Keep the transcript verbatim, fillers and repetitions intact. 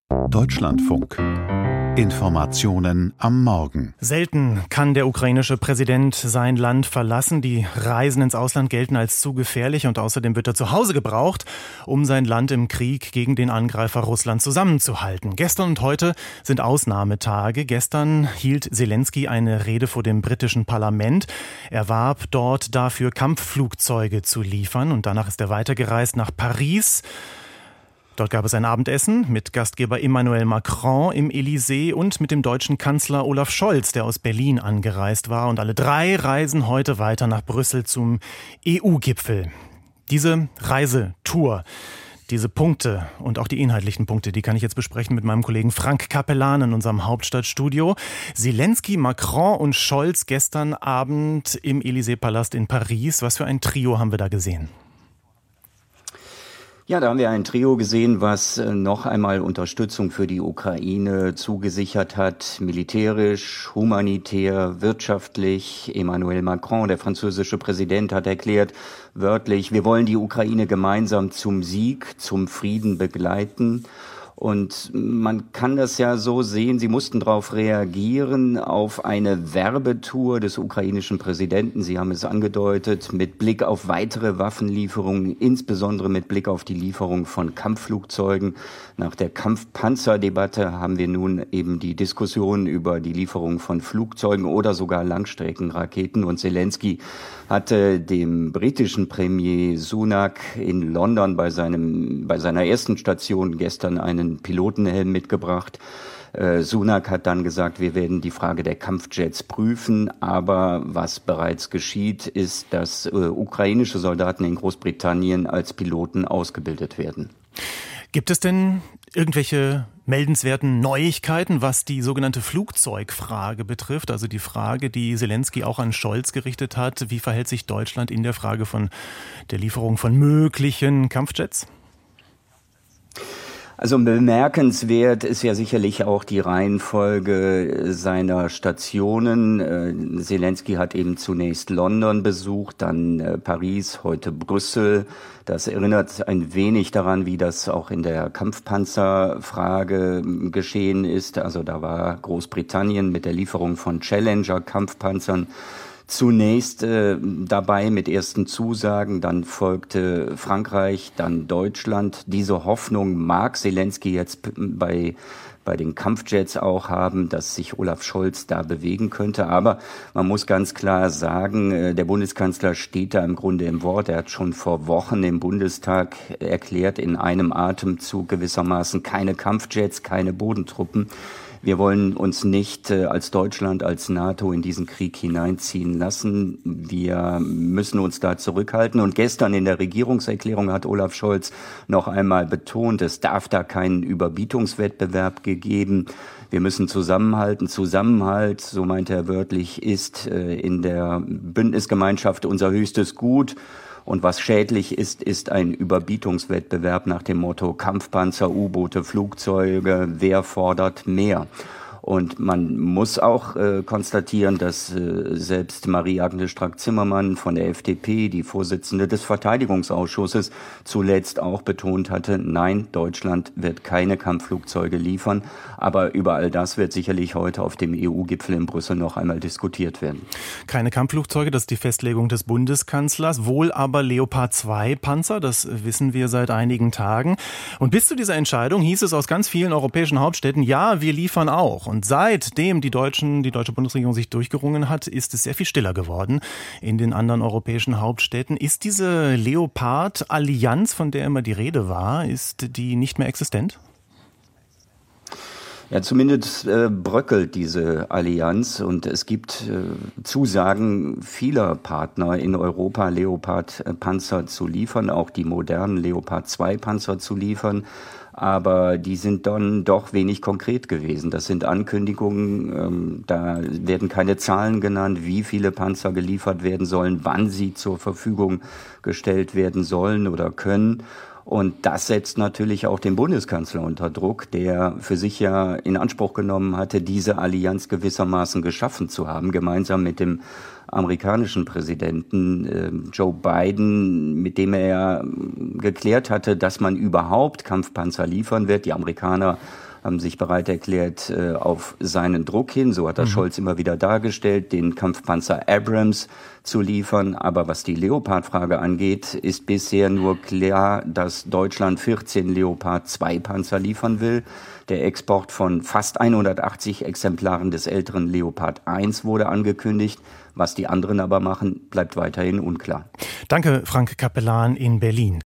Deutschlandfunk. Informationen am Morgen. Selten kann der ukrainische Präsident sein Land verlassen. Die Reisen ins Ausland gelten als zu gefährlich und außerdem wird er zu Hause gebraucht, um sein Land im Krieg gegen den Angreifer Russland zusammenzuhalten. Gestern und heute sind Ausnahmetage. Gestern hielt Selenskyj eine Rede vor dem britischen Parlament. Er warb dort dafür, Kampfflugzeuge zu liefern und danach ist er weitergereist nach Paris. Dort gab es ein Abendessen mit Gastgeber Emmanuel Macron im Élysée und mit dem deutschen Kanzler Olaf Scholz, der aus Berlin angereist war. Und alle drei reisen heute weiter nach Brüssel zum E U-Gipfel. Diese Reisetour, diese Punkte und auch die inhaltlichen Punkte, die kann ich jetzt besprechen mit meinem Kollegen Frank Capellan in unserem Hauptstadtstudio. Selenskyj, Macron und Scholz gestern Abend im Élysée-Palast in Paris. Was für ein Trio haben wir da gesehen? Ja, da haben wir ein Trio gesehen, was noch einmal Unterstützung für die Ukraine zugesichert hat, militärisch, humanitär, wirtschaftlich. Emmanuel Macron, der französische Präsident, hat erklärt, wörtlich, wir wollen die Ukraine gemeinsam zum Sieg, zum Frieden begleiten. Und man kann das ja so sehen, sie mussten darauf reagieren, auf eine Werbetour des ukrainischen Präsidenten. Sie haben es angedeutet, mit Blick auf weitere Waffenlieferungen, insbesondere mit Blick auf die Lieferung von Kampfflugzeugen. Nach der Kampfpanzerdebatte haben wir nun eben die Diskussion über die Lieferung von Flugzeugen oder sogar Langstreckenraketen. Und Selenskyj hatte dem britischen Premier Sunak in London bei seinem, bei seiner ersten Station gestern einen Pilotenhelm mitgebracht. Äh, Sunak hat dann gesagt, wir werden die Frage der Kampfjets prüfen, aber was bereits geschieht, ist, dass äh, ukrainische Soldaten in Großbritannien als Piloten ausgebildet werden. Gibt es denn irgendwelche meldenswerten Neuigkeiten, was die sogenannte Flugzeugfrage betrifft? Also die Frage, die Selenskyj auch an Scholz gerichtet hat. Wie verhält sich Deutschland in der Frage von der Lieferung von möglichen Kampfjets? Also bemerkenswert ist ja sicherlich auch die Reihenfolge seiner Stationen. Selenskyj hat eben zunächst London besucht, dann Paris, heute Brüssel. Das erinnert ein wenig daran, wie das auch in der Kampfpanzerfrage geschehen ist. Also da war Großbritannien mit der Lieferung von Challenger-Kampfpanzern zunächst äh, dabei mit ersten Zusagen, dann folgte Frankreich, dann Deutschland. Diese Hoffnung mag Selenskyj jetzt bei bei den Kampfjets auch haben, dass sich Olaf Scholz da bewegen könnte. Aber man muss ganz klar sagen, der Bundeskanzler steht da im Grunde im Wort. Er hat schon vor Wochen im Bundestag erklärt, in einem Atemzug gewissermaßen keine Kampfjets, keine Bodentruppen. Wir wollen uns nicht äh, als Deutschland, als NATO in diesen Krieg hineinziehen lassen. Wir müssen uns da zurückhalten. Und gestern in der Regierungserklärung hat Olaf Scholz noch einmal betont, es darf da keinen Überbietungswettbewerb gegeben. Wir müssen zusammenhalten. Zusammenhalt, so meint er wörtlich, ist äh, in der Bündnisgemeinschaft unser höchstes Gut. Und was schädlich ist, ist ein Überbietungswettbewerb nach dem Motto Kampfpanzer, U-Boote, Flugzeuge, wer fordert mehr? Und man muss auch äh, konstatieren, dass äh, selbst Marie-Agnes Strack-Zimmermann von der F D P, die Vorsitzende des Verteidigungsausschusses, zuletzt auch betont hatte, nein, Deutschland wird keine Kampfflugzeuge liefern. Aber über all das wird sicherlich heute auf dem E U-Gipfel in Brüssel noch einmal diskutiert werden. Keine Kampfflugzeuge, das ist die Festlegung des Bundeskanzlers, wohl aber Leopard zwei Panzer, das wissen wir seit einigen Tagen. Und bis zu dieser Entscheidung hieß es aus ganz vielen europäischen Hauptstädten, ja, wir liefern auch. Und seitdem die Deutschen, die deutsche Bundesregierung sich durchgerungen hat, ist es sehr viel stiller geworden in den anderen europäischen Hauptstädten. Ist diese Leopard-Allianz, von der immer die Rede war, ist die nicht mehr existent? Ja, zumindest äh, bröckelt diese Allianz und es gibt äh, Zusagen vieler Partner in Europa, Leopard-Panzer zu liefern, auch die modernen Leopard zwei Panzer zu liefern. Aber die sind dann doch wenig konkret gewesen. Das sind Ankündigungen, ähm, da werden keine Zahlen genannt, wie viele Panzer geliefert werden sollen, wann sie zur Verfügung gestellt werden sollen oder können. Und das setzt natürlich auch den Bundeskanzler unter Druck, der für sich ja in Anspruch genommen hatte, diese Allianz gewissermaßen geschaffen zu haben, gemeinsam mit dem amerikanischen Präsidenten äh, Joe Biden, mit dem er geklärt hatte, dass man überhaupt Kampfpanzer liefern wird. Die Amerikaner haben sich bereit erklärt, auf seinen Druck hin, so hat das mhm. Scholz immer wieder dargestellt, den Kampfpanzer Abrams zu liefern. Aber was die Leopard-Frage angeht, ist bisher nur klar, dass Deutschland vierzehn Leopard zwei Panzer liefern will. Der Export von fast hundertachtzig Exemplaren des älteren Leopard eins wurde angekündigt. Was die anderen aber machen, bleibt weiterhin unklar. Danke, Frank Capellan in Berlin.